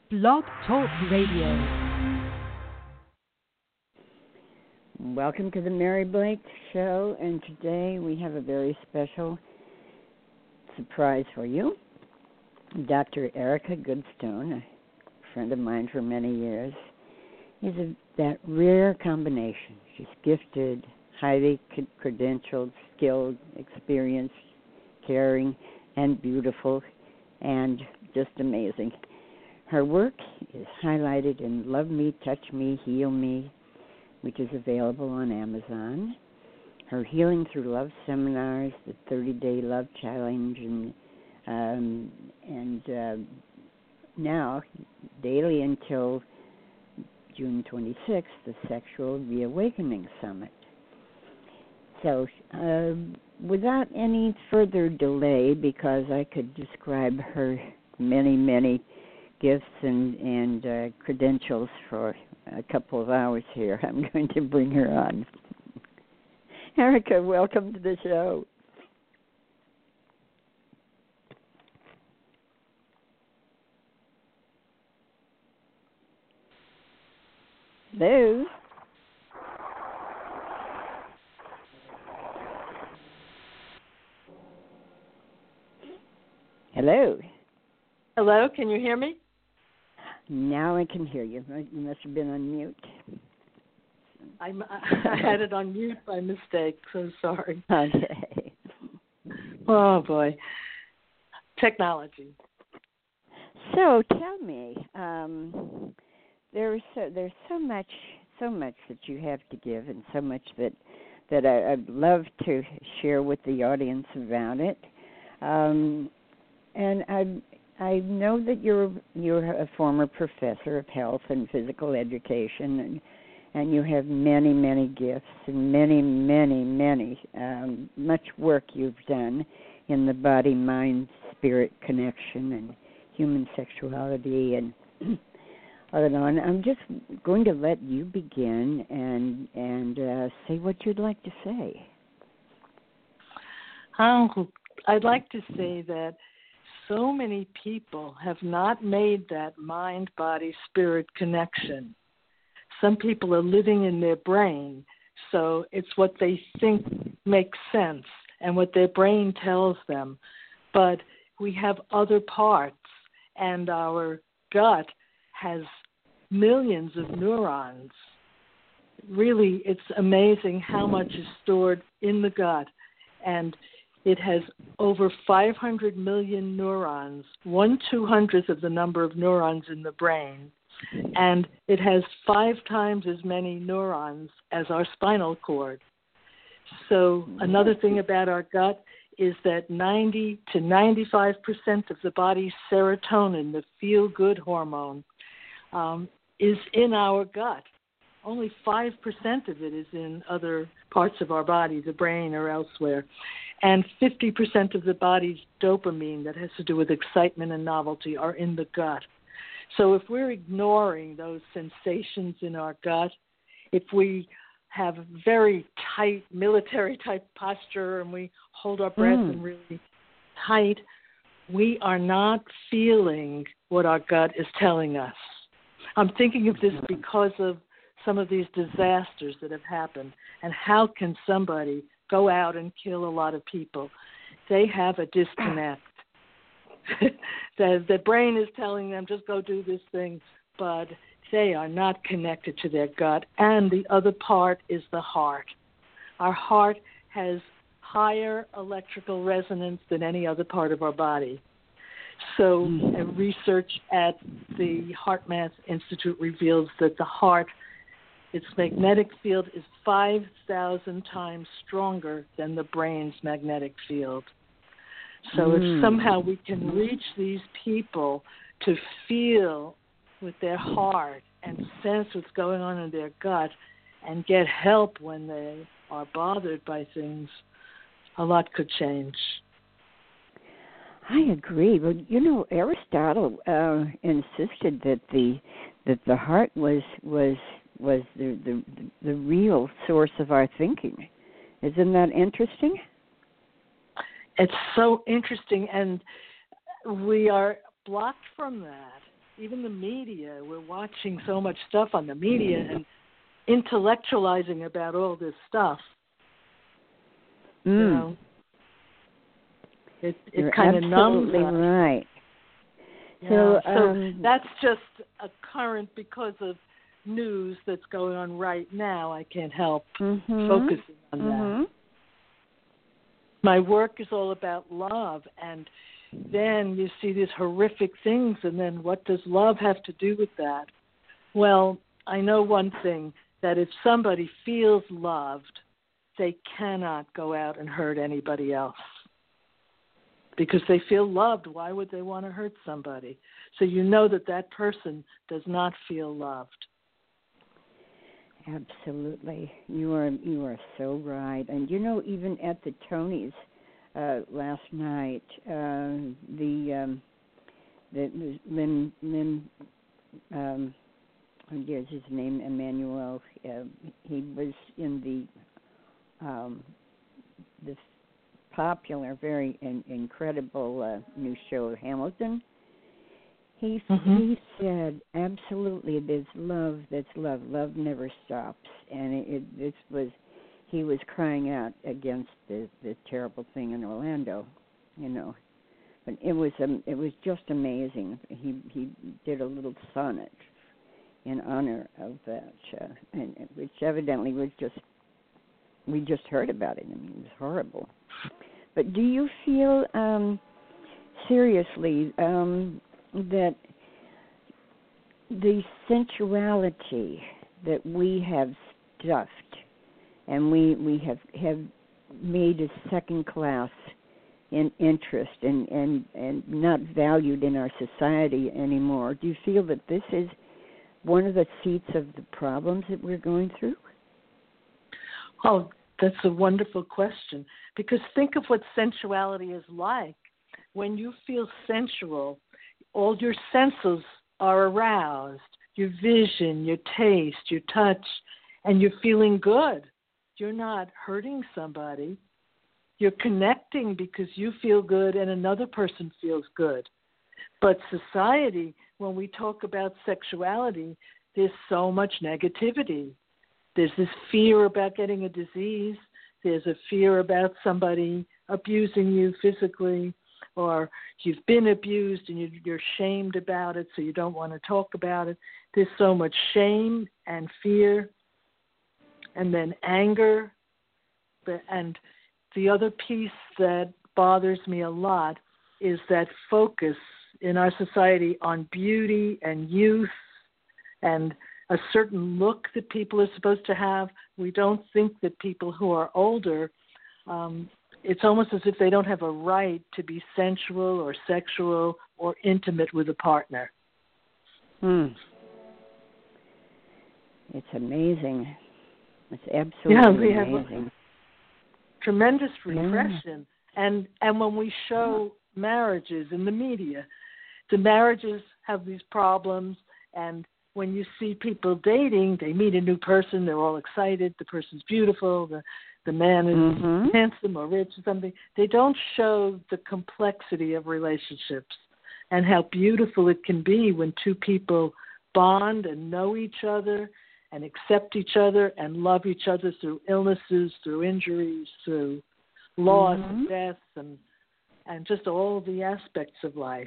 Blog Talk Radio. Welcome to the Mary Blake Show, and today we have a very special surprise for you. Dr. Erica Goodstone, a friend of mine for many years, is that rare combination. She's gifted, highly credentialed, skilled, experienced, caring, and beautiful, and just amazing. Her work is highlighted in Love Me, Touch Me, Heal Me, which is available on Amazon. Her Healing Through Love seminars, the 30-Day Love Challenge, and now, daily until June 26th, the Sexual Reawakening Summit. So, without any further delay, because I could describe her many gifts and credentials for a couple of hours here, I'm going to bring her on. Erica, welcome to the show. Hello. Hello. Hello, can you hear me? Now I can hear you. You must have been on mute. I had it on mute by mistake, so sorry. Okay. Oh, boy. Technology. So tell me, there's so much that you have to give, and so much that I'd love to share with the audience about it. And I know that you're a former professor of health and physical education, and you have many gifts and many much work you've done in the body-mind-spirit connection and human sexuality and on. I'm just going to let you begin and say what you'd like to say. I'd like to say that so many people have not made that mind-body-spirit connection. Some people are living in their brain, so it's what they think makes sense and what their brain tells them. But we have other parts, and our gut has millions of neurons. Really, it's amazing how much is stored in the gut, and it has over 500 million neurons, 1/200th of the number of neurons in the brain, and it has 5 times as many neurons as our spinal cord. So another thing about our gut is that 90 to 95% of the body's serotonin, the feel-good hormone, is in our gut. Only 5% of it is in other parts of our body, the brain or elsewhere. And 50% of the body's dopamine that has to do with excitement and novelty are in the gut. So if we're ignoring those sensations in our gut, if we have a very tight military-type posture and we hold our breath and really tight, we are not feeling what our gut is telling us. I'm thinking of this because of some of these disasters that have happened, and how can somebody go out and kill a lot of people? They have a disconnect. The brain is telling them, just go do this thing, but they are not connected to their gut. And the other part is the heart. Our heart has higher electrical resonance than any other part of our body. So research at the HeartMath Institute reveals that the heart, its magnetic field is 5,000 times stronger than the brain's magnetic field. So if somehow we can reach these people to feel with their heart and sense what's going on in their gut and get help when they are bothered by things, a lot could change. I agree, but Aristotle insisted that the heart was the real source of our thinking. Isn't that interesting? It's so interesting, and we are blocked from that even the media, we're watching so much stuff on the media and intellectualizing about all this stuff. You know, it kind of numbs us. Absolutely right. Yeah. So that's just a current because of news that's going on right now. I can't help focusing on that. My work is all about love, and then you see these horrific things, and then what does love have to do with that? Well, I know one thing, that if somebody feels loved, they cannot go out and hurt anybody else. Because they feel loved, why would they want to hurt somebody? So you know that that person does not feel loved. Absolutely. You are so right. And you know, even at the Tonys last night, the Lynn here's his name, Emmanuel. He was in this popular, very incredible new show, Hamilton. He said, absolutely, there's love. That's love. Love never stops. And he was crying out against the terrible thing in Orlando, you know. But it was just amazing. He did a little sonnet in honor of that, and which evidently we just heard about it. I mean, it was horrible. But do you feel seriously that the sensuality that we have stuffed and we have made a second class in interest and not valued in our society anymore, do you feel that this is one of the seats of the problems that we're going through? Oh, that's a wonderful question. Because think of what sensuality is like. When you feel sensual, all your senses are aroused, your vision, your taste, your touch, and you're feeling good. You're not hurting somebody. You're connecting because you feel good and another person feels good. But society, when we talk about sexuality, there's so much negativity. There's this fear about getting a disease. There's a fear about somebody abusing you physically, or you've been abused and you're shamed about it, so you don't want to talk about it. There's so much shame and fear, and then anger. And the other piece that bothers me a lot is that focus in our society on beauty and youth and a certain look that people are supposed to have. We don't think that people who are older, it's almost as if they don't have a right to be sensual or sexual or intimate with a partner. It's amazing. It's absolutely amazing. Have tremendous repression. And when we show marriages in the media, the marriages have these problems, and when you see people dating, they meet a new person, they're all excited, the person's beautiful, the man is handsome or rich or something. They don't show the complexity of relationships and how beautiful it can be when two people bond and know each other and accept each other and love each other through illnesses, through injuries, through loss and death, and just all the aspects of life.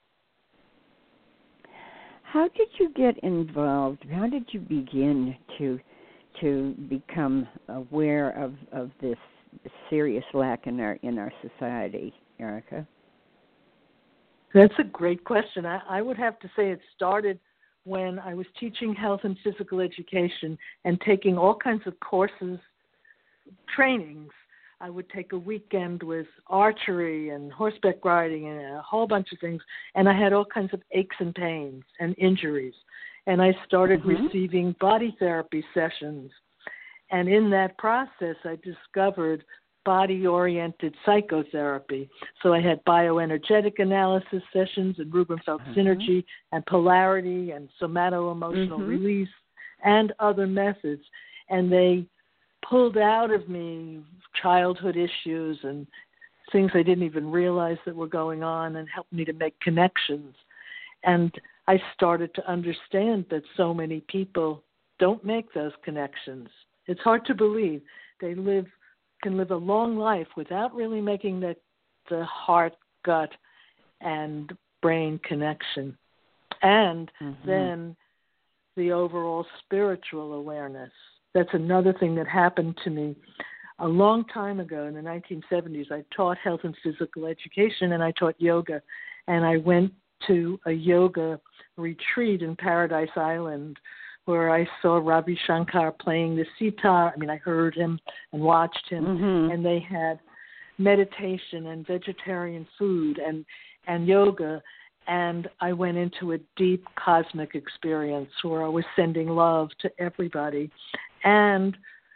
How did you get involved? How did you begin to become aware of this serious lack in our society, Erica? That's a great question. I would have to say it started when I was teaching health and physical education and taking all kinds of courses, trainings. I would take a weekend with archery and horseback riding and a whole bunch of things, and I had all kinds of aches and pains and injuries. And I started receiving body therapy sessions. And in that process, I discovered body-oriented psychotherapy. So I had bioenergetic analysis sessions and Rubenfeld synergy and polarity and somato-emotional release and other methods. And they pulled out of me childhood issues and things I didn't even realize that were going on and helped me to make connections. And I started to understand that so many people don't make those connections. It's hard to believe they can live a long life without really making the heart, gut, and brain connection. And then the overall spiritual awareness. That's another thing that happened to me a long time ago in the 1970s. I taught health and physical education, and I taught yoga. And I went to a yoga retreat in Paradise Island where I saw Ravi Shankar playing the sitar. I mean, I heard him and watched him, and they had meditation and vegetarian food and yoga. And I went into a deep cosmic experience where I was sending love to everybody and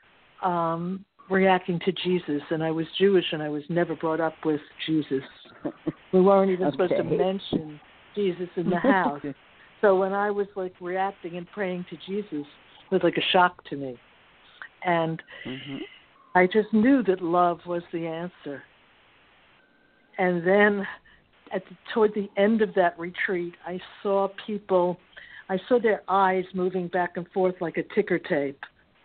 reacting to Jesus. And I was Jewish, and I was never brought up with Jesus. We weren't even supposed to mention Jesus in the house. So when I was like reacting and praying to Jesus, it was like a shock to me. And I just knew that love was the answer. And then toward the end of that retreat, I saw their eyes moving back and forth like a ticker tape.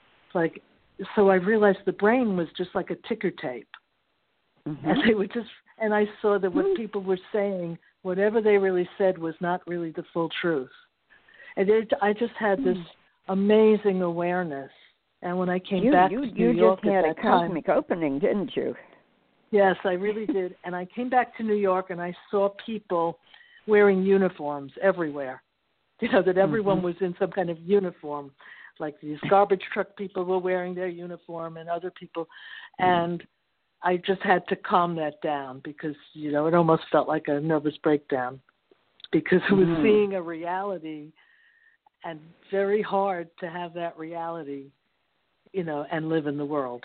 So I realized the brain was just like a ticker tape. And they would and I saw that what people were saying, whatever they really said, was not really the full truth. And I just had this amazing awareness. And when I came back to New York you just had at that a cosmic opening, didn't you? Yes, I really did. And I came back to New York, and I saw people wearing uniforms everywhere. That everyone was in some kind of uniform. Like these garbage truck people were wearing their uniform and other people. And I just had to calm that down because, it almost felt like a nervous breakdown because it was seeing a reality, and very hard to have that reality, and live in the world.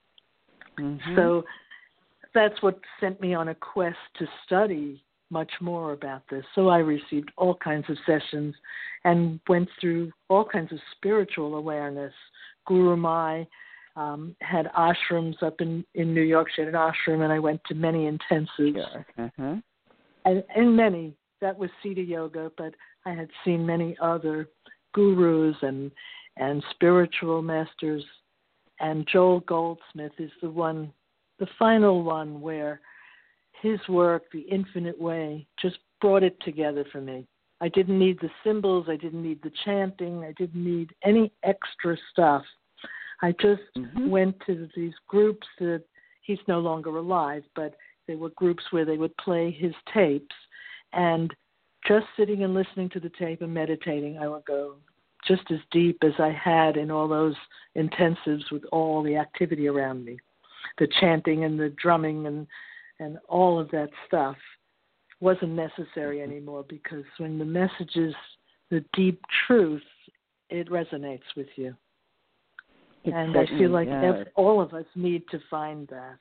So that's what sent me on a quest to study much more about this. So I received all kinds of sessions and went through all kinds of spiritual awareness. Guru Mai had ashrams up in New York. She had an ashram, and I went to many intensives. Sure. And many, that was Siddha Yoga, but I had seen many other gurus and spiritual masters. And Joel Goldsmith is the final one where his work, The Infinite Way, just brought it together for me. I didn't need the symbols. I didn't need the chanting. I didn't need any extra stuff. I just went to these groups that he's no longer alive, but they were groups where they would play his tapes. And just sitting and listening to the tape and meditating, I would go just as deep as I had in all those intensives with all the activity around me. The chanting and the drumming and all of that stuff wasn't necessary anymore, because when the message is the deep truth, it resonates with you. And I feel like all of us need to find that.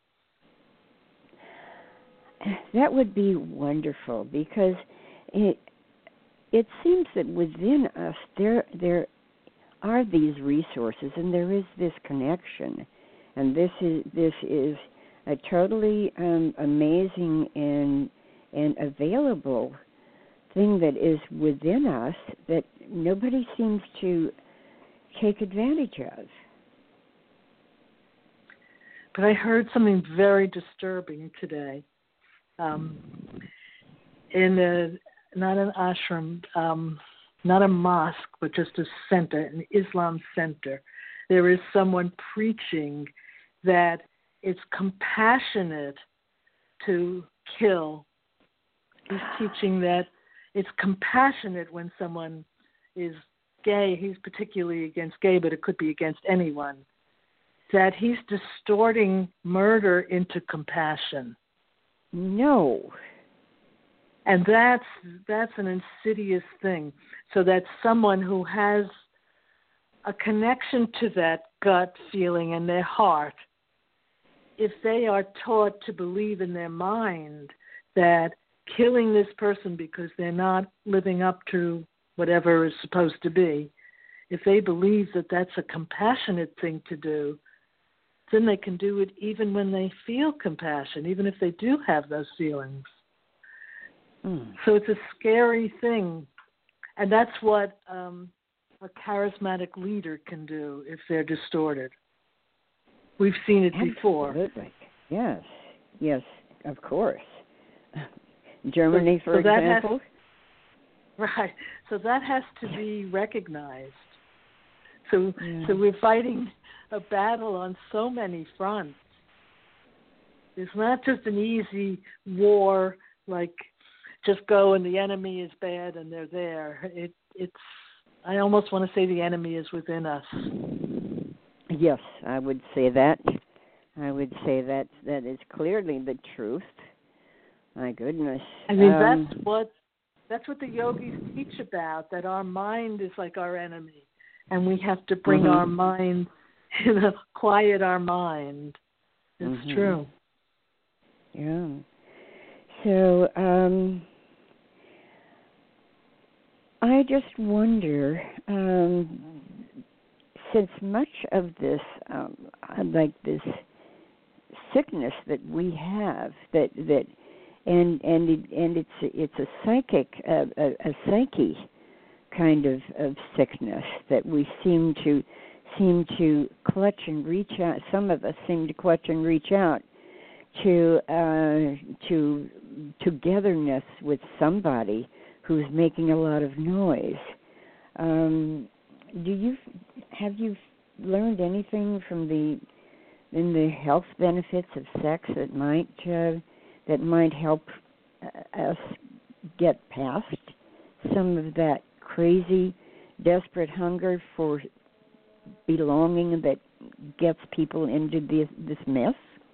That would be wonderful, because it seems that within us there are these resources, and there is this connection, and this is a totally amazing and available thing that is within us that nobody seems to take advantage of. But I heard something very disturbing today. Not an ashram, not a mosque, but just a center, an Islam center. There is someone preaching that it's compassionate to kill. He's teaching that it's compassionate when someone is gay. He's particularly against gay, but it could be against anyone. That he's distorting murder into compassion. No. And that's an insidious thing. So that someone who has a connection to that gut feeling in their heart, if they are taught to believe in their mind that killing this person because they're not living up to whatever is supposed to be, if they believe that that's a compassionate thing to do, then they can do it even when they feel compassion, even if they do have those feelings. So it's a scary thing. And that's what a charismatic leader can do if they're distorted. We've seen it before. Absolutely. Yes, of course. Germany, for example. Right. So that has to be recognized. So we're fighting a battle on so many fronts. It's not just an easy war, like just go and the enemy is bad and they're there. It's. I almost want to say the enemy is within us. Yes, I would say that. I would say that is clearly the truth. My goodness. I mean, that's what the yogis teach about, that our mind is like our enemy, and we have to bring our mind, quiet our mind. It's true. Yeah. So I just wonder, since much of this, like this sickness that we have, and it's a psychic, a psyche kind of sickness that we seem to clutch and reach out. Some of us seem to clutch and reach out to togetherness with somebody who's making a lot of noise. Have you learned anything from the health benefits of sex that might help us get past some of that crazy, desperate hunger for belonging that gets people into this mess?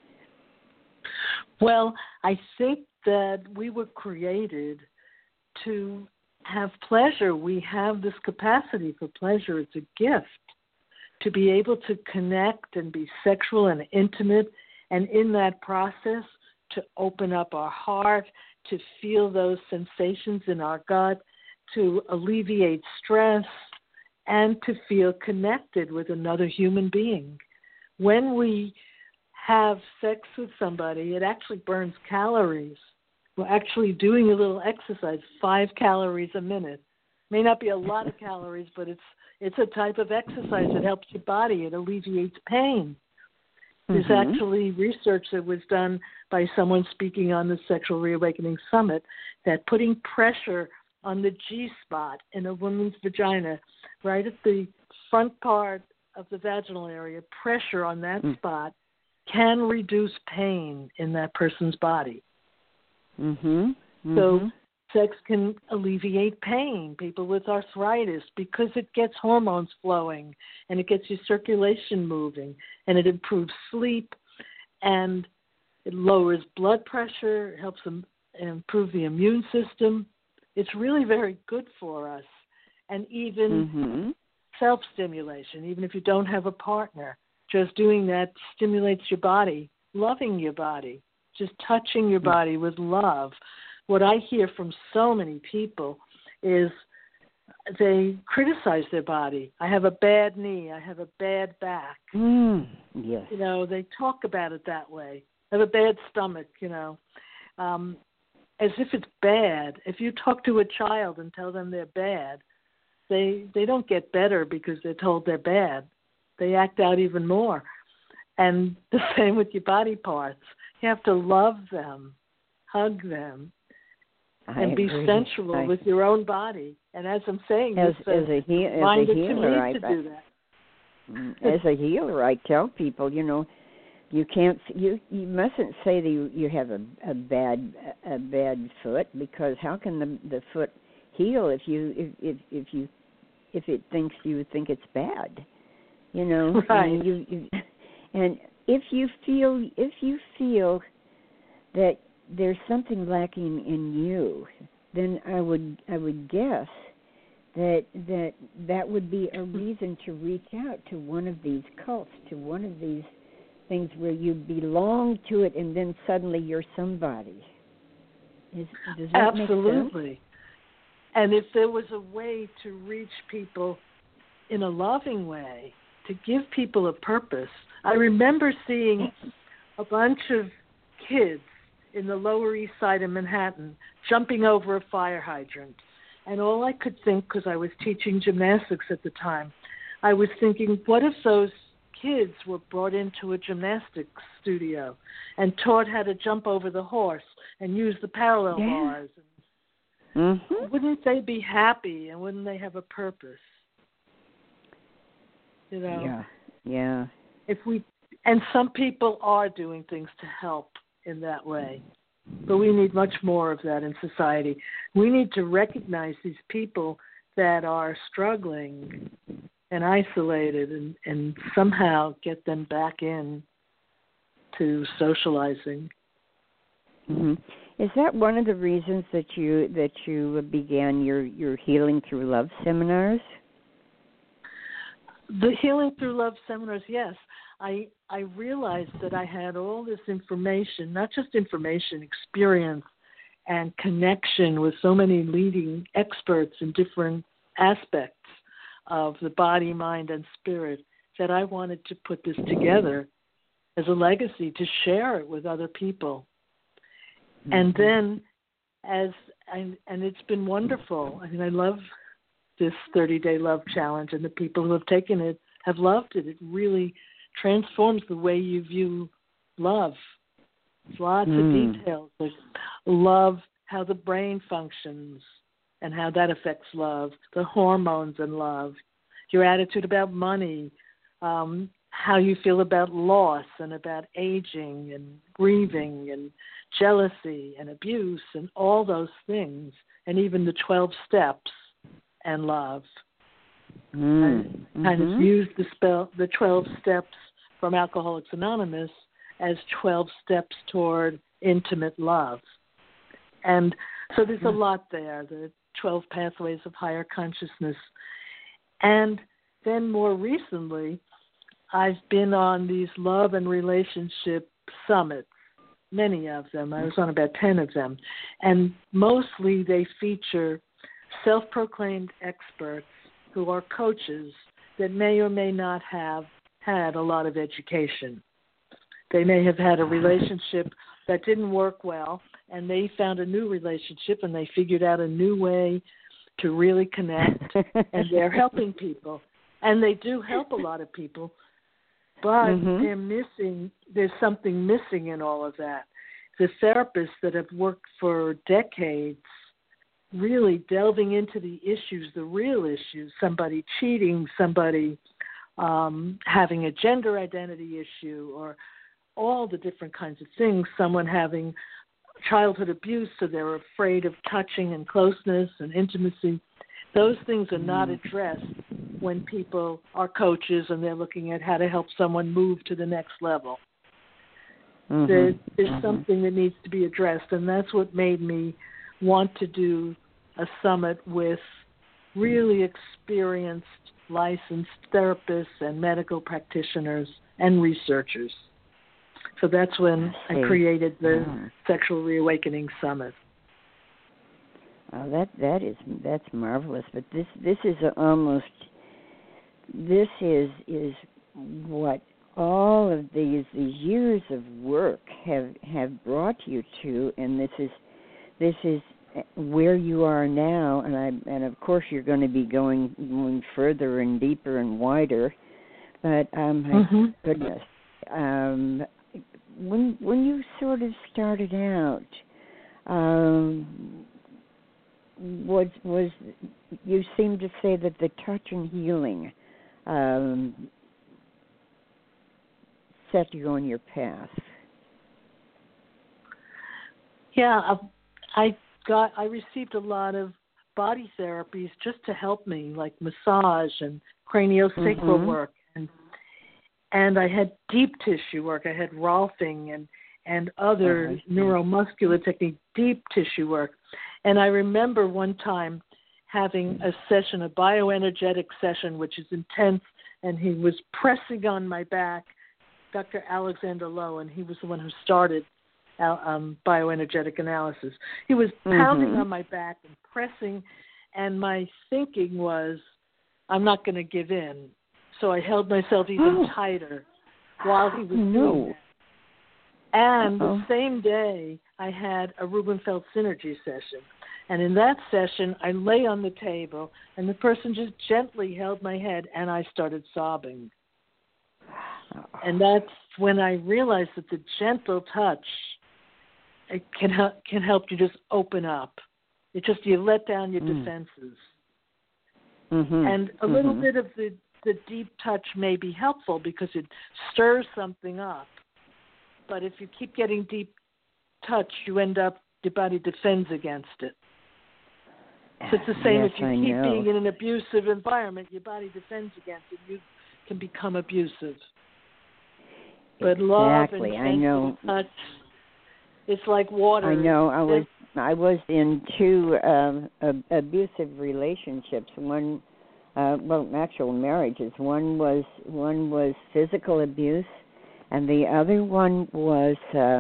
Well, I think that we were created to have pleasure. We have this capacity for pleasure. It's a gift to be able to connect and be sexual and intimate, and in that process to open up our heart, to feel those sensations in our gut, to alleviate stress, and to feel connected with another human being. When we have sex with somebody, it actually burns calories. We're actually doing a little exercise, 5 calories a minute. May not be a lot of calories, but it's a type of exercise that helps your body. It alleviates pain. There's actually research that was done by someone speaking on the Sexual Reawakening Summit that putting pressure on the G-spot in a woman's vagina, right at the front part of the vaginal area, pressure on that spot can reduce pain in that person's body. So sex can alleviate pain. People with arthritis, because it gets hormones flowing and it gets your circulation moving, and it improves sleep, and it lowers blood pressure, it helps them improve the immune system. It's really very good for us. And even self-stimulation, even if you don't have a partner, just doing that stimulates your body, loving your body, just touching your body with love. What I hear from so many people is they criticize their body. I have a bad knee. I have a bad back. Yes. You know, they talk about it that way. I have a bad stomach, as if it's bad. If you talk to a child and tell them they're bad, they don't get better because they're told they're bad. They act out even more. And the same with your body parts. You have to love them, hug them, and be sensual with your own body. And as I'm saying, as a healer, I tell people, you can't, you mustn't say that you have a bad foot, because how can the foot heal if it thinks you think it's bad, Right. And if you feel that there's something lacking in you, then I would guess that would be a reason to reach out to one of these cults, to one of these things where you belong to it, and then suddenly you're somebody. Does that Absolutely. make sense? And if there was a way to reach people in a loving way, to give people a purpose. I remember seeing a bunch of kids in the Lower East Side of Manhattan, jumping over a fire hydrant. And all I could think, because I was teaching gymnastics at the time, I was thinking, what if those kids were brought into a gymnastics studio and taught how to jump over the horse and use the parallel bars? Mm-hmm. Wouldn't they be happy, and wouldn't they have a purpose? You know? Yeah. And some people are doing things to help in that way, but we need much more of that in society. We need to recognize these people that are struggling and isolated, and somehow get them back in to socializing. Mm-hmm. Is that one of the reasons that you began your Healing Through Love seminars? The Healing Through Love seminars, yes. I realized that I had all this information, not just information, experience and connection with so many leading experts in different aspects of the body, mind, and spirit, that I wanted to put this together as a legacy to share it with other people. Mm-hmm. And then, and it's been wonderful. I mean, I love this 30-day love challenge, and the people who have taken it have loved it. It really transforms the way you view love. There's lots of details. There's love, how the brain functions and how that affects love, the hormones in love, your attitude about money, how you feel about loss and about aging and grieving and jealousy and abuse and all those things, and even the 12 steps and love. I kind of use the 12 steps from Alcoholics Anonymous as 12 steps toward intimate love. And so there's a lot there, the 12 pathways of higher consciousness. And then more recently, I've been on these love and relationship summits, many of them. I was on about 10 of them. And mostly they feature self-proclaimed experts who are coaches that may or may not have had a lot of education. They may have had a relationship that didn't work well, and they found a new relationship, and they figured out a new way to really connect, and they're helping people. And they do help a lot of people, but there's something missing in all of that. The therapists that have worked for decades really delving into the issues, the real issues, somebody cheating, somebody having a gender identity issue, or all the different kinds of things, someone having childhood abuse, so they're afraid of touching and closeness and intimacy. Those things are not addressed when people are coaches and they're looking at how to help someone move to the next level. There's something that needs to be addressed, and that's what made me want to do a summit with really experienced, licensed therapists and medical practitioners and researchers. So that's when I created the Sexual Reawakening Summit. Oh, that's marvelous. But this is what all of these years of work have brought you to, and this is where you are now, and of course you're going to be going further and deeper and wider. But my goodness, when you sort of started out, was you seem to say that the touch and healing set you on your path? Yeah, I received a lot of body therapies just to help me, like massage and craniosacral work, and I had deep tissue work. I had Rolfing and other neuromuscular technique, deep tissue work. And I remember one time having a session, a bioenergetic session, which is intense, and he was pressing on my back, Dr. Alexander Lowe, and he was the one who started bioenergetic analysis. He was pounding on my back and pressing, and my thinking was, I'm not going to give in. So I held myself even tighter while he was doing that. And the same day, I had a Rubenfeld Synergy session. And in that session, I lay on the table, and the person just gently held my head, and I started sobbing. And that's when I realized that the gentle touch can help you just open up. It's just you let down your defenses. And a little bit of the deep touch may be helpful because it stirs something up. But if you keep getting deep touch, you end up, your body defends against it. So it's the same if you keep being in an abusive environment, your body defends against it. You can become abusive. But love and gentle touch, it's like water. I know. I was in two abusive relationships. One, actual marriages. One was physical abuse, and the other one was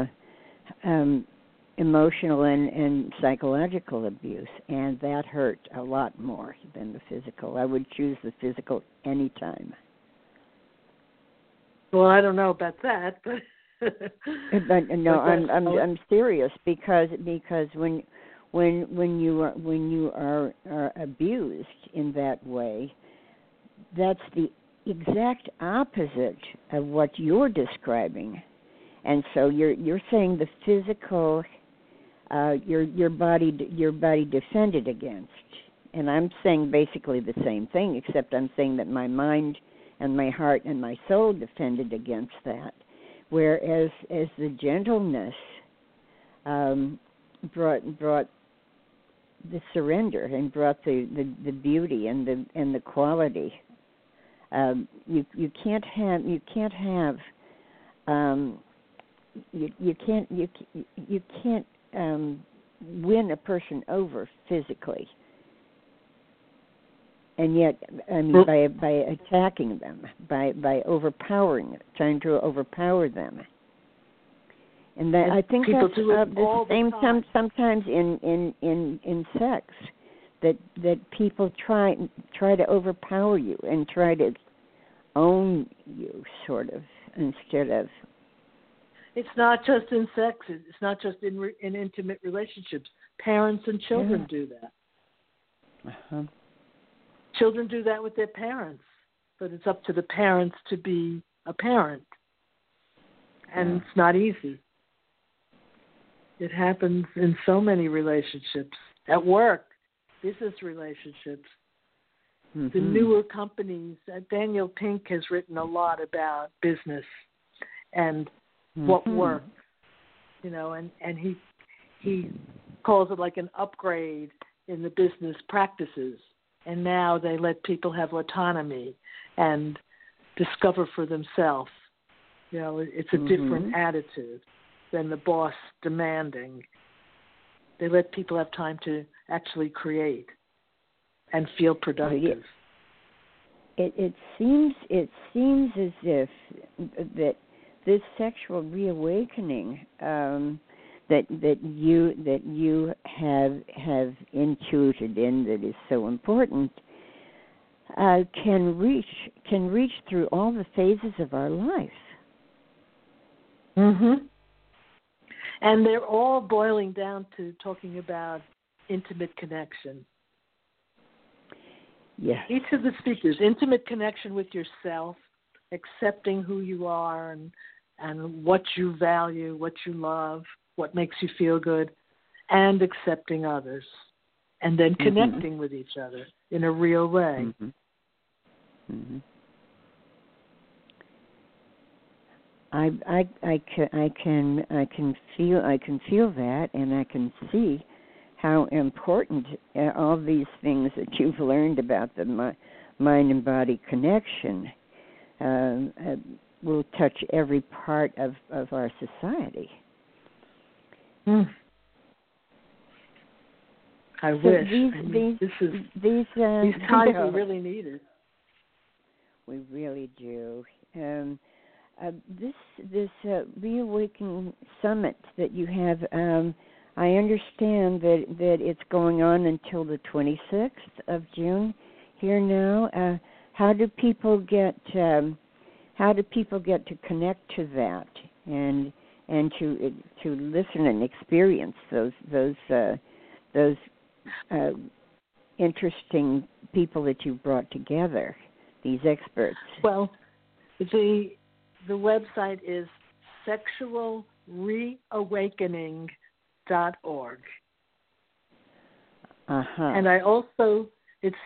emotional and psychological abuse, and that hurt a lot more than the physical. I would choose the physical anytime. Well, I don't know about that, but but no, I'm serious because when you are abused in that way, that's the exact opposite of what you're describing, and so you're saying the physical, your body defended against, and I'm saying basically the same thing, except I'm saying that my mind and my heart and my soul defended against that, whereas as the gentleness brought the surrender and brought the beauty and the quality. You can't win a person over physically. And yet, I mean, by attacking them, by overpowering, trying to overpower them, and that I think people that's do it the same sometimes in sex, that people try to overpower you and try to own you, sort of, instead of. It's not just in sex. It's not just in intimate relationships. Parents and children do that. Uh-huh. Children do that with their parents, but it's up to the parents to be a parent. And it's not easy. It happens in so many relationships, at work, business relationships. The newer companies, Daniel Pink has written a lot about business and what works, and he calls it like an upgrade in the business practices. And now they let people have autonomy and discover for themselves. It's a different attitude than the boss demanding. They let people have time to actually create and feel productive. It seems as if that this sexual reawakening that you have intuited in, that is so important, can reach through all the phases of our life. And they're all boiling down to talking about intimate connection. Yes. Each of the speakers, intimate connection with yourself, accepting who you are and what you value, what you love, what makes you feel good, and accepting others, and then connecting with each other in a real way. I can feel that, and I can see how important all these things that you've learned about the mind and body connection will touch every part of our society. I wish. These times we really need it. We really do. This Reawakening Summit that you have, I understand that it's going on until the 26th of June here now. How do people get to connect to that? And and to listen and experience those interesting people that you brought together, these experts. Well, the website is sexualreawakening.org. And I also, it's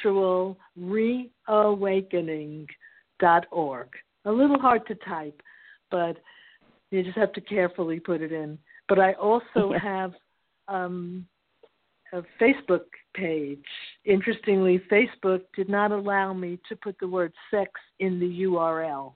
sexualreawakening.org. A little hard to type, but you just have to carefully put it in. But I also have a Facebook page. Interestingly, Facebook did not allow me to put the word sex in the URL.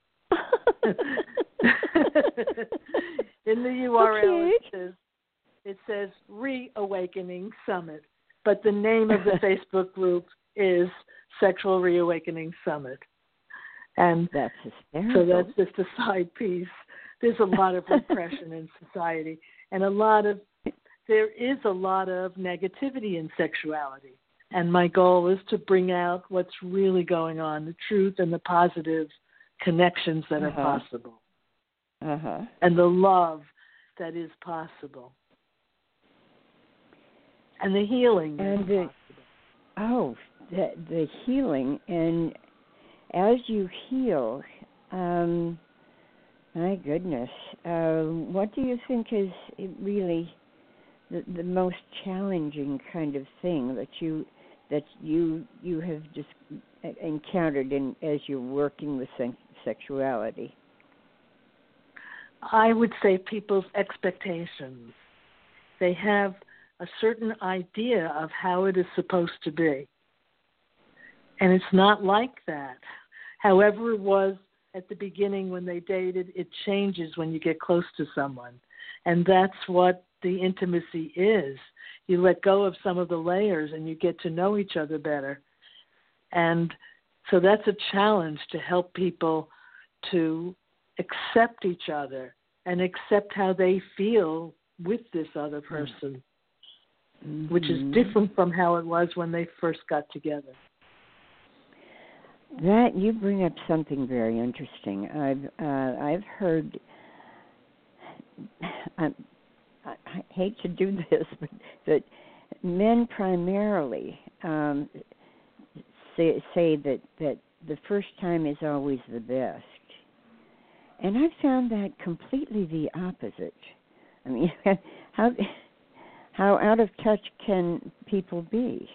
In the URL, it says Reawakening Summit, but the name of the Facebook group is Sexual Reawakening Summit. And that's hysterical. So that's just a side piece. There's a lot of repression in society, and there is a lot of negativity in sexuality. And my goal is to bring out what's really going on, the truth and the positive connections that are possible. And the love that is possible. And the healing that is possible. The healing. And as you heal, my goodness, what do you think is really the most challenging kind of thing that you have just encountered as you're working with sexuality? I would say people's expectations. They have a certain idea of how it is supposed to be. And it's not like that. However it was at the beginning when they dated, it changes when you get close to someone. And that's what the intimacy is. You let go of some of the layers and you get to know each other better. And so that's a challenge, to help people to accept each other and accept how they feel with this other person, which is different from how it was when they first got together. That you bring up something very interesting. I've heard. I hate to do this, but that men primarily say that the first time is always the best, and I found that completely the opposite. I mean, how out of touch can people be?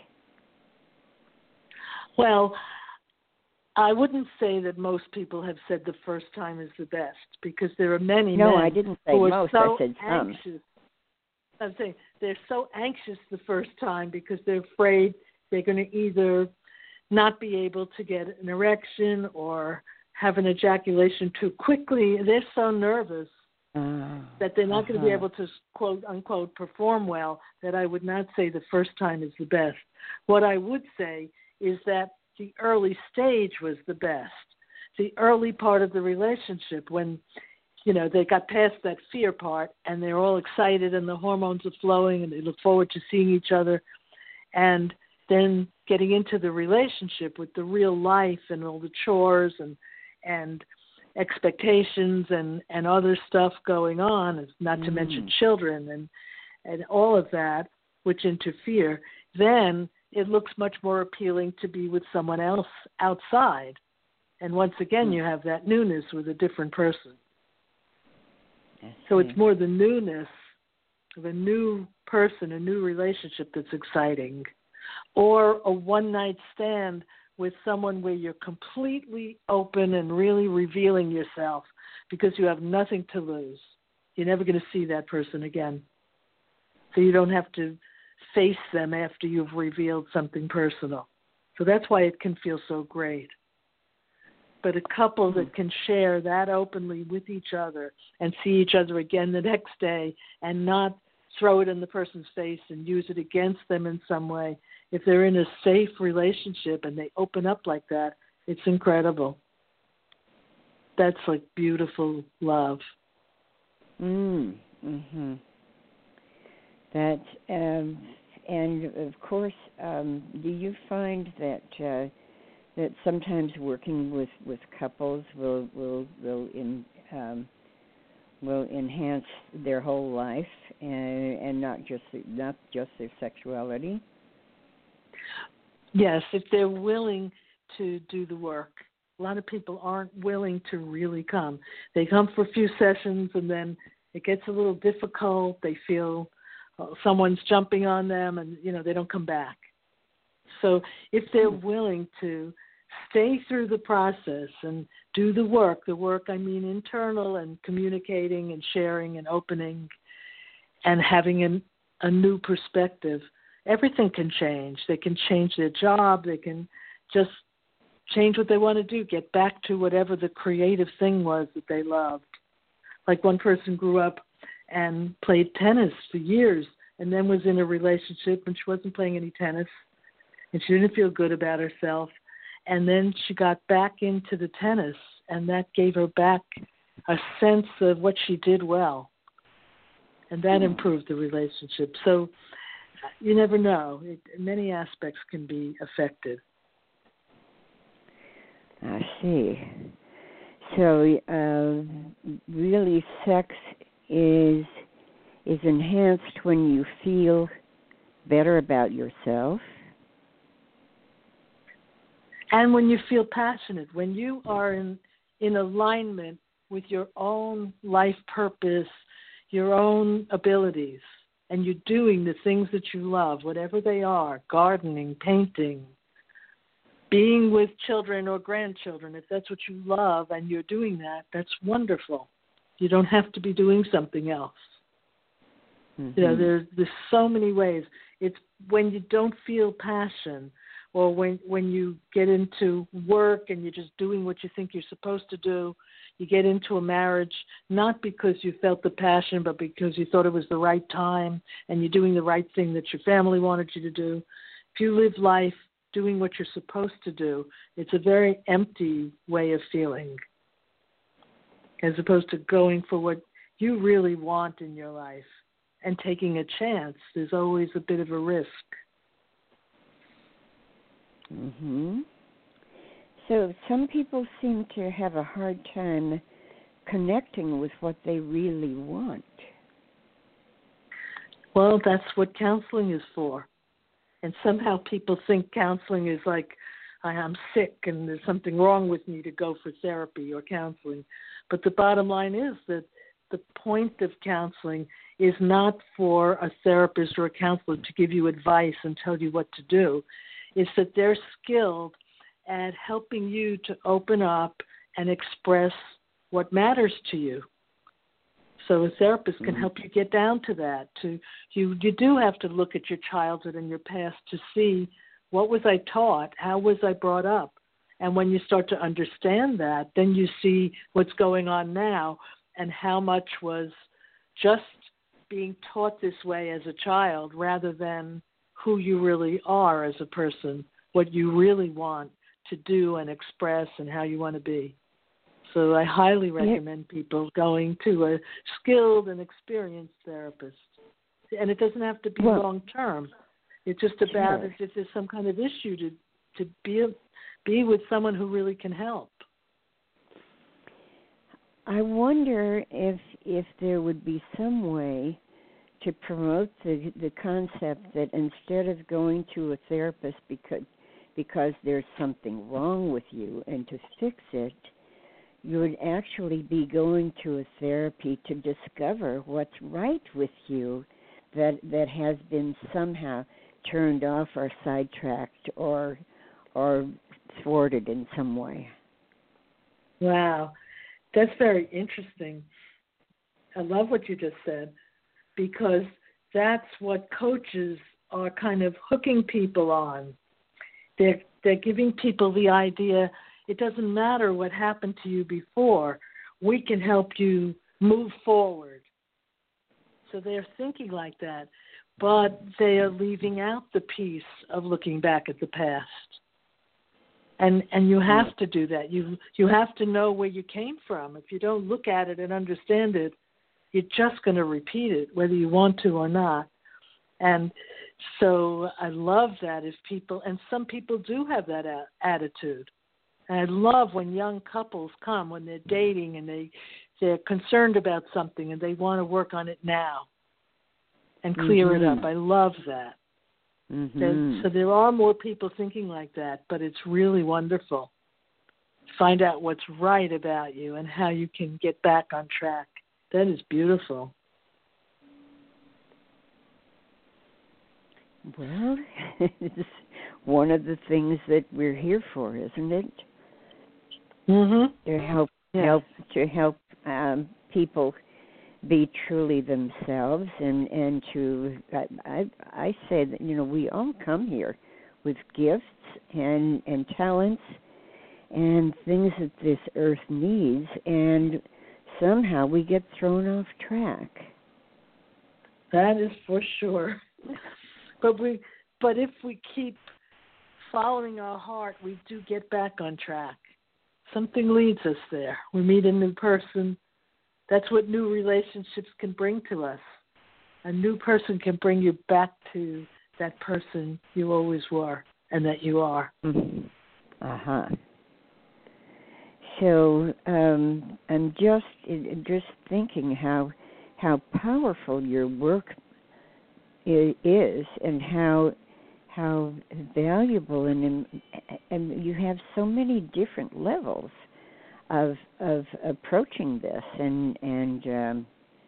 Well, I wouldn't say that most people have said the first time is the best, because there are many men I didn't say who are most. so I said some. anxious. I'm saying they're so anxious the first time because they're afraid they're going to either not be able to get an erection or have an ejaculation too quickly. They're so nervous that they're not going to be able to, quote unquote, perform well, that I would not say the first time is the best. What I would say is that the early stage was the best. The early part of the relationship, when, they got past that fear part and they're all excited and the hormones are flowing and they look forward to seeing each other, and then getting into the relationship with the real life and all the chores and expectations and other stuff going on, not to mention children and all of that, which interfere, then it looks much more appealing to be with someone else outside. And once again, you have that newness with a different person. So it's more the newness of a new person, a new relationship that's exciting. Or a one-night stand with someone where you're completely open and really revealing yourself because you have nothing to lose. You're never going to see that person again. So you don't have to face them after you've revealed something personal. So that's why it can feel so great. But a couple that can share that openly with each other and see each other again the next day and not throw it in the person's face and use it against them in some way, if they're in a safe relationship and they open up like that, it's incredible. That's like beautiful love. That and of course, do you find that that sometimes working with couples will will enhance their whole life and not just their sexuality. Yes, if they're willing to do the work. A lot of people aren't willing to really come. They come for a few sessions and then it gets a little difficult. They feel someone's jumping on them and, they don't come back. So if they're willing to stay through the process and do the work I mean internal and communicating and sharing and opening and having a new perspective, everything can change. They can change their job. They can just change what they want to do, get back to whatever the creative thing was that they loved. Like one person grew up and played tennis for years and then was in a relationship and she wasn't playing any tennis and she didn't feel good about herself. And then she got back into the tennis and that gave her back a sense of what she did well. And that improved the relationship. So you never know. Many aspects can be affected. I see. So really sex is enhanced when you feel better about yourself. And when you feel passionate, when you are in alignment with your own life purpose, your own abilities, and you're doing the things that you love, whatever they are, gardening, painting, being with children or grandchildren, if that's what you love and you're doing that, that's wonderful. You don't have to be doing something else. Mm-hmm. There's so many ways. It's when you don't feel passion or when you get into work and you're just doing what you think you're supposed to do, you get into a marriage not because you felt the passion but because you thought it was the right time and you're doing the right thing that your family wanted you to do. If you live life doing what you're supposed to do, it's a very empty way of feeling as opposed to going for what you really want in your life and taking a chance. There's always a bit of a risk. Mm-hmm. So some people seem to have a hard time connecting with what they really want. Well, that's what counseling is for. And somehow people think counseling is like, I'm sick and there's something wrong with me to go for therapy or counseling. But the bottom line is that the point of counseling is not for a therapist or a counselor to give you advice and tell you what to do. It's that they're skilled at helping you to open up and express what matters to you. So a therapist can help you get down to that. You do have to look at your childhood and your past to see what was I taught, how was I brought up. And when you start to understand that, then you see what's going on now and how much was just being taught this way as a child rather than who you really are as a person, what you really want to do and express and how you want to be. So I highly recommend people going to a skilled and experienced therapist. And it doesn't have to be long-term. It's just about if there's some kind of issue to be with someone who really can help. I wonder if there would be some way to promote the concept that instead of going to a therapist because there's something wrong with you and to fix it, you would actually be going to a therapy to discover what's right with you that has been somehow turned off or sidetracked or thwarted in some way. Wow. That's very interesting. I love what you just said because that's what coaches are kind of hooking people on. They're giving people the idea it doesn't matter what happened to you before. We can help you move forward. So they're thinking like that, but they are leaving out the piece of looking back at the past. And you have to do that. You have to know where you came from. If you don't look at it and understand it, you're just going to repeat it, whether you want to or not. And so I love that if people, and some people do have that attitude. And I love when young couples come, when they're dating and they they're concerned about something and they want to work on it now and clear it up. I love that. So there are more people thinking like that, but it's really wonderful. Find out what's right about you and how you can get back on track. That is beautiful. Well, it's one of the things that we're here for, isn't it? To help people be truly themselves, and to I say that we all come here with gifts and talents and things that this earth needs, and somehow we get thrown off track. That is for sure. But if we keep following our heart, we do get back on track. Something leads us there. We meet a new person. That's what new relationships can bring to us. A new person can bring you back to that person you always were and that you are. So I'm just thinking how powerful your work is, and how valuable, and you have so many different levels of approaching this and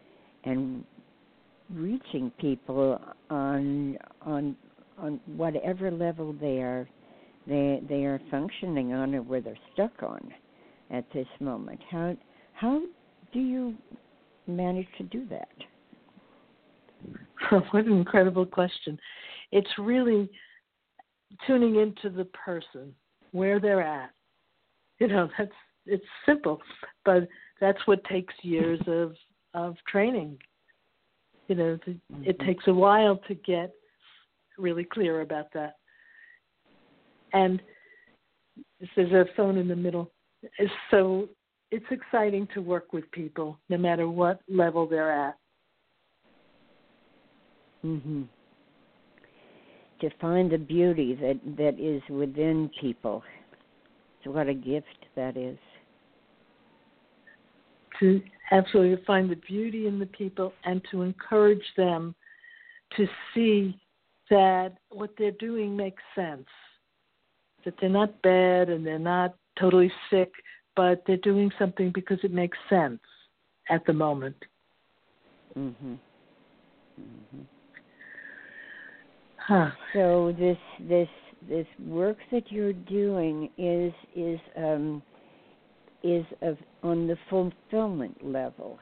reaching people on whatever level they are functioning on, or where they're stuck on at this moment. How do you manage to do that? What an incredible question. It's really tuning into the person, where they're at. It's simple, but that's what takes years of training. It takes a while to get really clear about that. And there's a phone in the middle. So it's exciting to work with people, no matter what level they're at. To find the beauty that is within people. So what a gift that is. To absolutely find the beauty in the people and to encourage them to see that what they're doing makes sense. That they're not bad and they're not totally sick, but they're doing something because it makes sense at the moment. So this work that you're doing is on the fulfillment level.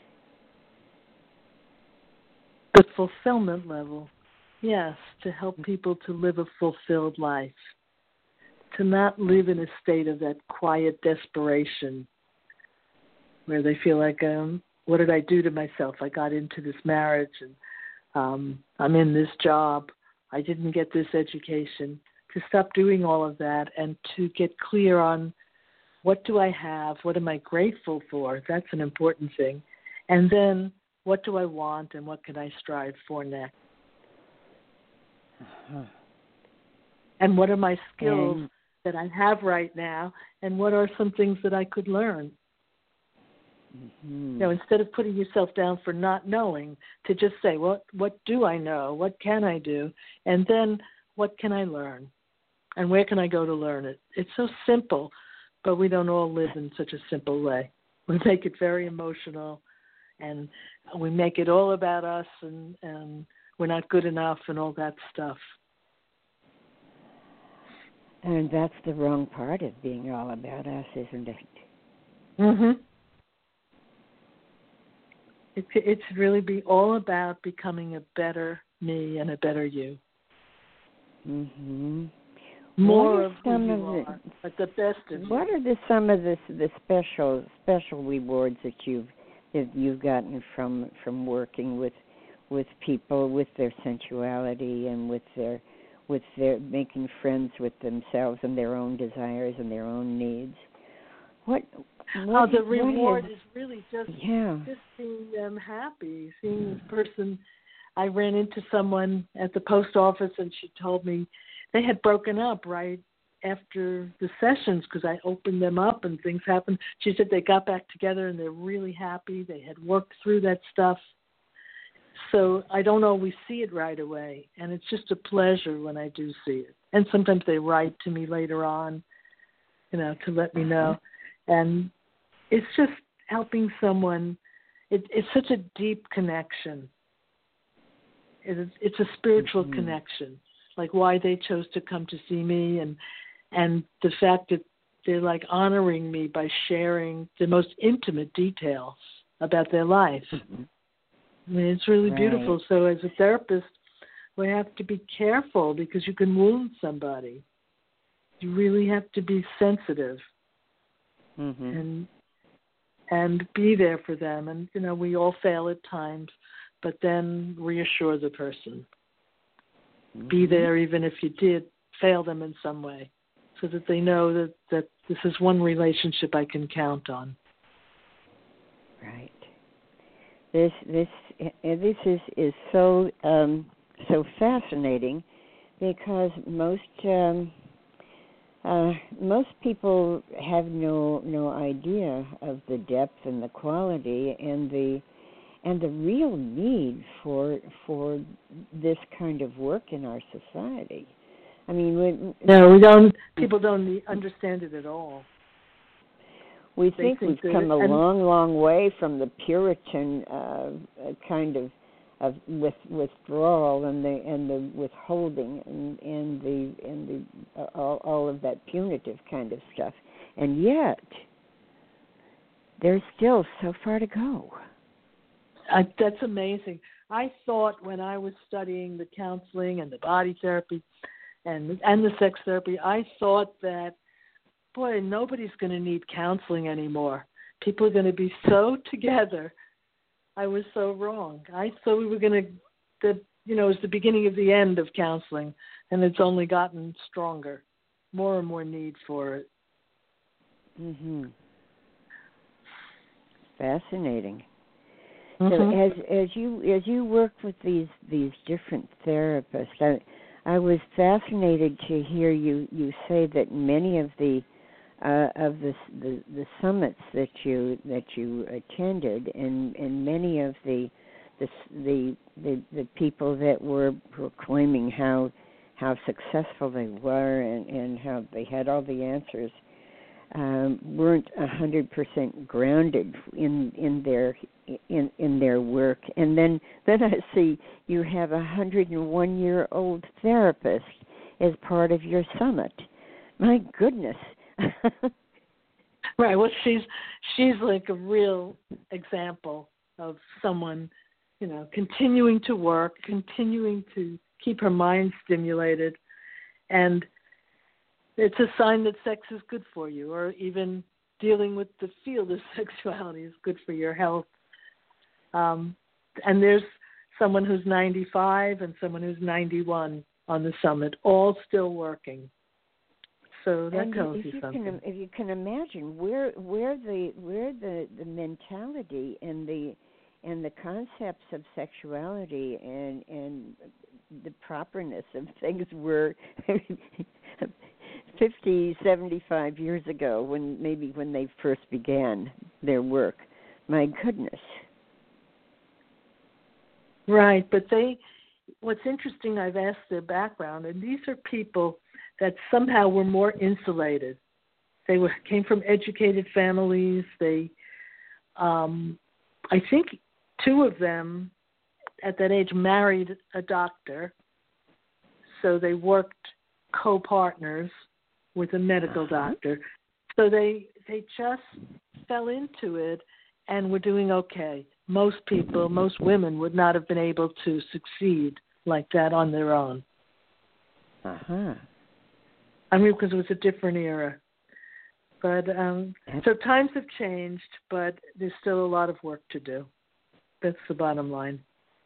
The fulfillment level, yes, to help people to live a fulfilled life, to not live in a state of that quiet desperation where they feel like, what did I do to myself? I got into this marriage and I'm in this job. I didn't get this education. To stop doing all of that and to get clear on what do I have, what am I grateful for? That's an important thing. And then what do I want and what can I strive for next? And what are my skills that I have right now, and what are some things that I could learn? Instead of putting yourself down for not knowing, to just say, what do I know? What can I do? And then what can I learn? And where can I go to learn it? It's so simple, but we don't all live in such a simple way. We make it very emotional, and we make it all about us, and we're not good enough and all that stuff. And that's the wrong part of being all about us, isn't it? It's really be all about becoming a better me and a better you. More of who you are, but the best of you. What are some of the special rewards that you've gotten from working with people, with their sensuality and with their making friends with themselves and their own desires and their own needs? The reward is really just seeing them happy, seeing this person. I ran into someone at the post office, and she told me they had broken up right after the sessions, because I opened them up and things happened, she said they got back together and they're really happy. They had worked through that stuff. So I don't always see it right away, and it's just a pleasure when I do see it. And sometimes they write to me later on, to let me know. And it's just helping someone. It's such a deep connection. It's a spiritual connection, like why they chose to come to see me, and the fact that they're like honoring me by sharing the most intimate details about their life. I mean, it's really beautiful. So as a therapist, we have to be careful because you can wound somebody. You really have to be sensitive and be there for them. And, we all fail at times, but then reassure the person. Be there even if you did fail them in some way, so that they know that this is one relationship I can count on. Right. This is so fascinating, because most people have no idea of the depth and the quality and the real need for this kind of work in our society. I mean, we don't. People don't understand it at all. We think we've come a long way from the Puritan kind of withdrawal and the withholding and the all of that punitive kind of stuff, and yet there's still so far to go. That's amazing. I thought when I was studying the counseling and the body therapy and the sex therapy, I thought that, boy, nobody's going to need counseling anymore. People are going to be so together. I was so wrong. I thought we were going to, it was the beginning of the end of counseling, and it's only gotten stronger. More and more need for it. Fascinating. So as you work with these different therapists, I was fascinated to hear you say that many of the summits that you attended and many of the people that were proclaiming how successful they were and how they had all the answers weren't 100% grounded in their work. And then I see you have a 101-year-old therapist as part of your summit. My goodness. Right. Well, she's like a real example of someone, continuing to work, continuing to keep her mind stimulated, and it's a sign that sex is good for you, or even dealing with the field of sexuality is good for your health. And there's someone who's 95 and someone who's 91 on the summit, all still working. So that tells you something. If you can imagine where the mentality and the concepts of sexuality and the properness of things were 50, 75 years ago, when they first began their work. My goodness. Right, but what's interesting, I've asked their background, and these are people that somehow were more insulated. They came from educated families. They, I think 2 of them at that age married a doctor, so they worked co-partners with a medical doctor. So they just fell into it and were doing okay. Most women would not have been able to succeed like that on their own. I mean, because it was a different era. But so times have changed, but there's still a lot of work to do. That's the bottom line.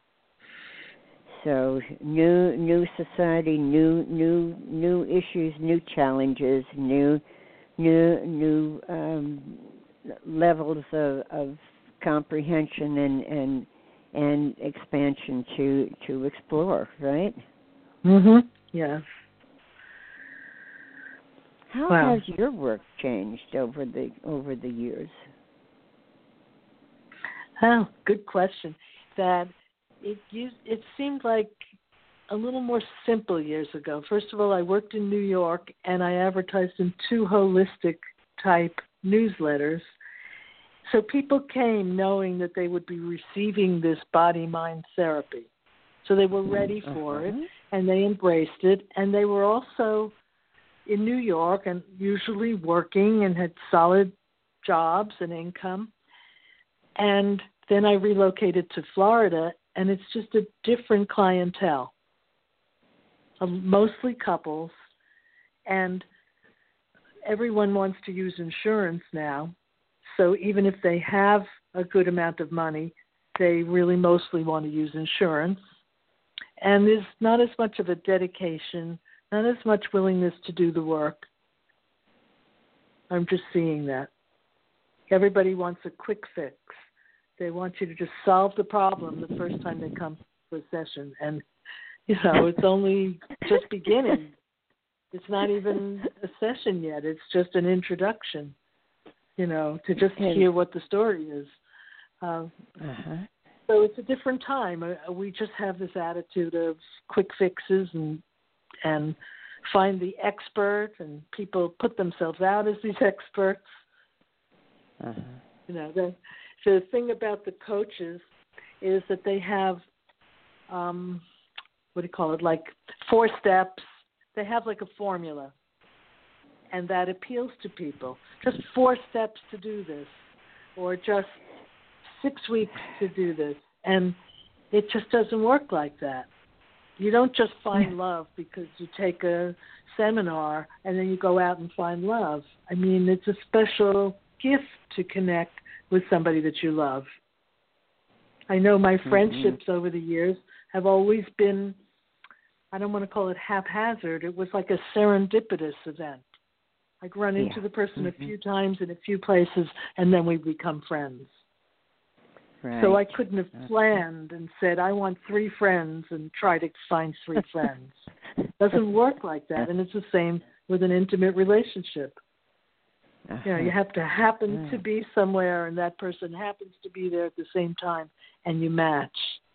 So new society, new issues, new challenges, new levels of comprehension and expansion to explore, right? Yes. How Wow. has your work changed over the years? Oh, good question. That it seemed like a little more simple years ago. First of all, I worked in New York and I advertised in 2 holistic type newsletters. So people came knowing that they would be receiving this body-mind therapy. So they were ready for it and they embraced it. And they were also in New York and usually working and had solid jobs and income. And then I relocated to Florida, and it's just a different clientele, mostly couples, and everyone wants to use insurance now. So even if they have a good amount of money, they really mostly want to use insurance. And there's not as much of a dedication, not as much willingness to do the work. I'm just seeing that. Everybody wants a quick fix. They want you to just solve the problem the first time they come for a session. And, it's only just beginning. It's not even a session yet. It's just an introduction, to just hear what the story is. So it's a different time. We just have this attitude of quick fixes and find the expert, and people put themselves out as these experts. The thing about the coaches is that they have, like 4 steps. They have like a formula, and that appeals to people. Just 4 steps to do this, or just 6 weeks to do this. And it just doesn't work like that. You don't just find love because you take a seminar and then you go out and find love. I mean, it's a special gift to connect with somebody that you love. I know my friendships over the years have always been, I don't want to call it haphazard. It was like a serendipitous event. I'd run into the person a few times in a few places, and then we become friends. Right. So I couldn't have planned and said, I want 3 friends and try to find 3 friends. It doesn't work like that. And it's the same with an intimate relationship. You have to happen to be somewhere, and that person happens to be there at the same time, and you match.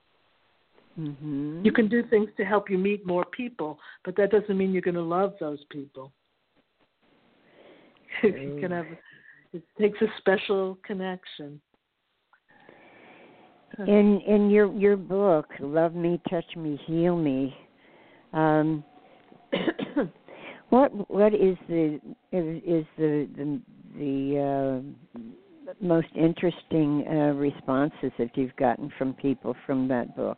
You can do things to help you meet more people, but that doesn't mean you're going to love those people. It takes a special connection. In your book, Love Me, Touch Me, Heal Me, what is the most interesting responses that you've gotten from people from that book?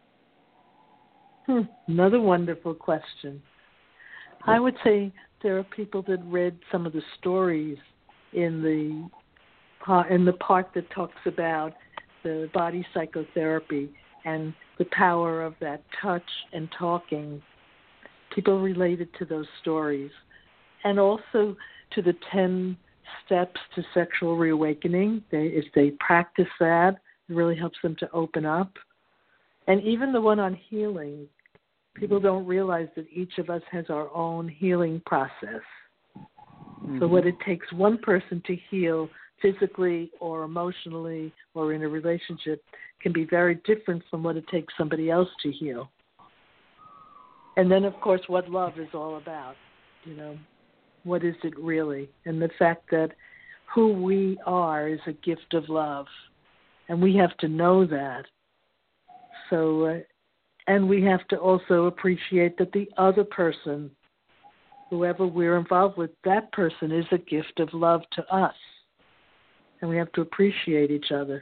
Another wonderful question. I would say there are people that read some of the stories in the part that talks about the body psychotherapy and the power of that touch and talking. People related to those stories, and also to the 10 steps to sexual reawakening. If they practice that, it really helps them to open up. And even the one on healing, people don't realize that each of us has our own healing process. So what it takes one person to heal physically or emotionally or in a relationship can be very different from what it takes somebody else to heal. And then, of course, what love is all about, what is it really? And the fact that who we are is a gift of love, and we have to know that. So, and we have to also appreciate that the other person, whoever we're involved with, that person is a gift of love to us. And we have to appreciate each other.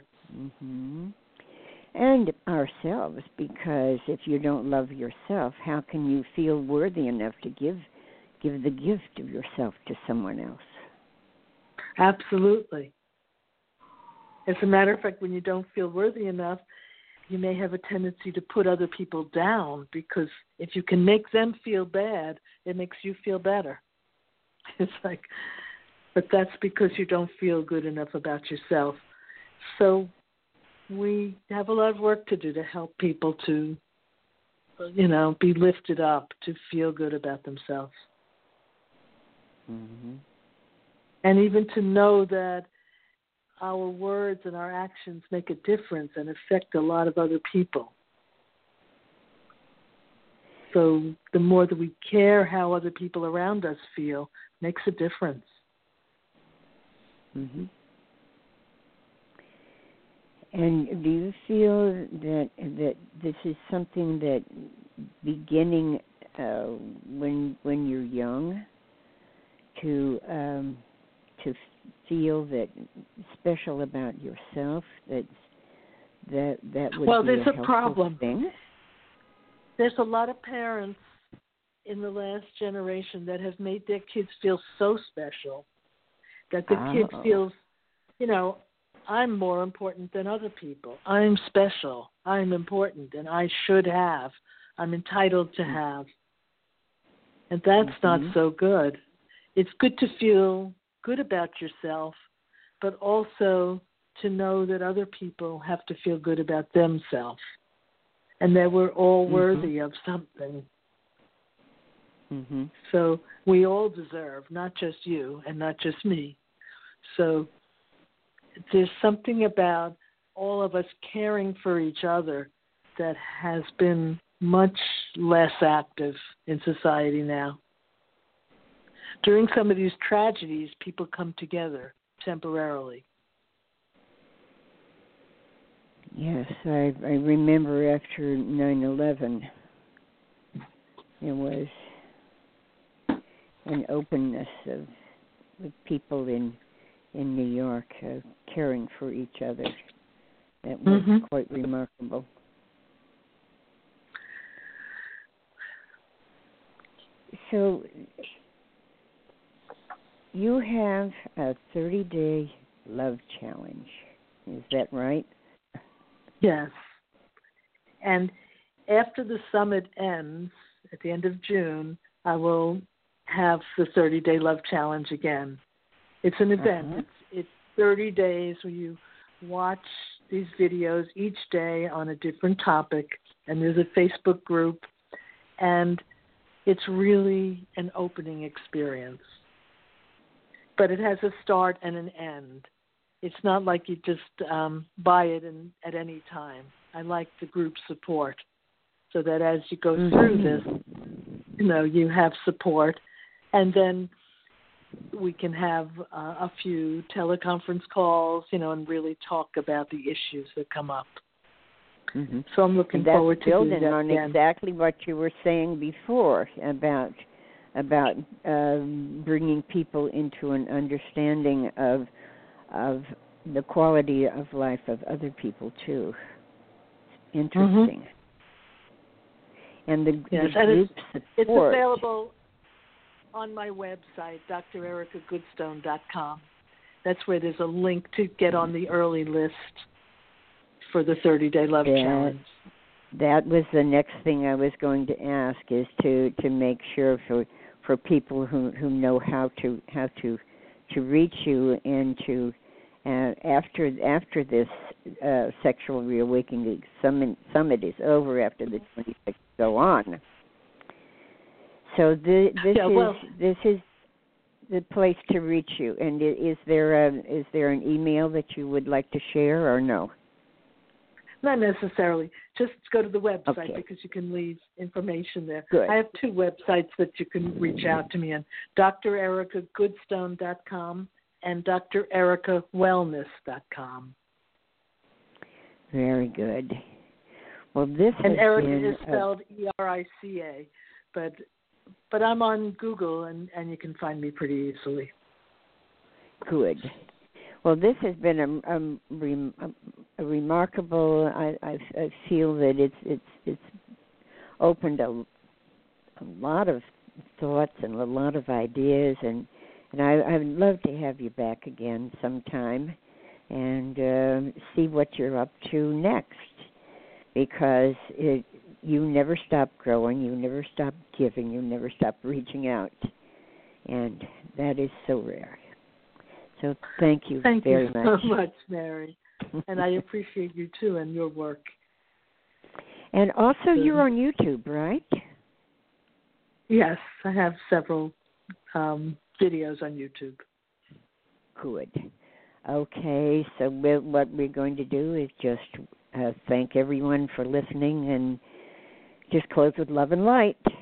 And ourselves, because if you don't love yourself, how can you feel worthy enough to give the gift of yourself to someone else? Absolutely. As a matter of fact, when you don't feel worthy enough, you may have a tendency to put other people down, because if you can make them feel bad, it makes you feel better. It's like, but that's because you don't feel good enough about yourself. So we have a lot of work to do to help people to, be lifted up, to feel good about themselves. Mm-hmm. And even to know that our words and our actions make a difference and affect a lot of other people. So the more that we care how other people around us feel makes a difference. Mm-hmm. And do you feel that this is something that beginning when you're young to feel that special about yourself, that would be there's a helpful problem. thing? There's a lot of parents in the last generation that have made their kids feel so special that the kid feels, I'm more important than other people. I'm special. I'm important, and I should have. I'm entitled to have. And that's not so good. It's good to feel good about yourself, but also to know that other people have to feel good about themselves and that we're all worthy of something. Mm-hmm. So we all deserve, not just you and not just me. So there's something about all of us caring for each other that has been much less active in society now. During some of these tragedies, people come together temporarily. Yes, I remember after 9/11, there was an openness of people in New York caring for each other. That was quite remarkable. So you have a 30-day love challenge. Is that right? Yes. And after the summit ends at the end of June, I will have the 30-day love challenge again. It's an event. It's 30 days where you watch these videos each day on a different topic, and there's a Facebook group, and it's really an opening experience. But it has a start and an end. It's not like you just buy it at any time. I like the group support so that as you go through this, you have support. And then we can have a few teleconference calls, and really talk about the issues that come up. Mm-hmm. So I'm looking forward to building that on again. Exactly what you were saying before about bringing people into an understanding of the quality of life of other people too. Interesting. And the group support. It's available on my website, drericagoodstone.com. That's where there's a link to get on the early list for the 30-day love challenge. That was the next thing I was going to ask, is to make sure for people who know how to reach you and to after this sexual reawakening summit is over, after the 26th, go on. So this is the place to reach you. And is there an email that you would like to share, or no? Not necessarily. Just go to the website because you can leave information there. Good. I have two websites that you can reach out to me on: drericagoodstone.com and drericawellness.com. Very good. Well, this and has Erica been is spelled ERICA, but I'm on Google and you can find me pretty easily. Good. Well, this has been a remarkable. I feel that it's opened a lot of thoughts and a lot of ideas, and I would love to have you back again sometime and see what you're up to next, because you never stop growing, you never stop giving, you never stop reaching out, and that is so rare. So thank you very much. Thank you so much, Mary. And I appreciate you, too, and your work. And also, you're on YouTube, right? Yes, I have several videos on YouTube. Good. Okay, so what we're going to do is just thank everyone for listening and just close with love and light.